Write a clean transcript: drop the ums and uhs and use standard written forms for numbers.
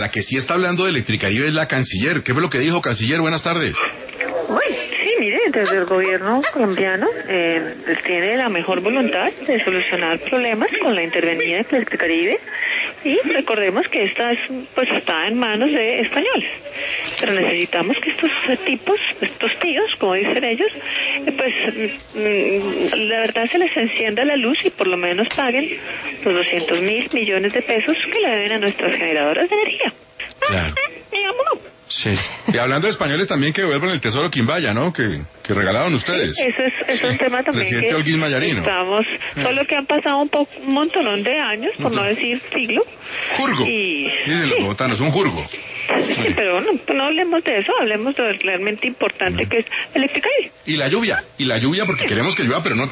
La que sí está hablando de Electricaribe es la canciller. ¿Qué fue lo que dijo, canciller? Buenas tardes. Bueno, sí, mire, desde el gobierno colombiano tiene la mejor voluntad de solucionar problemas con la intervenida de Electricaribe, y recordemos que esta está en manos de españoles, pero necesitamos que estos tíos, como dicen ellos, la verdad se les encienda la luz y por lo menos paguen los 200.000 millones de pesos que le deben a nuestras generadoras de energía. Claro. Digámoslo. Sí. Y hablando de españoles también, que devuelvan el tesoro Quimbaya, ¿no? Que regalaron ustedes. Eso es un tema también. Presidente Holguín Mayarino. Solo que han pasado un montonón de años, por no decir siglo. Jurgo. Dicen los bogotanos, un jurgo. Sí, pero no hablemos de eso, hablemos de lo realmente importante que es Electricaribe. Y la lluvia, porque queremos que llueva, pero no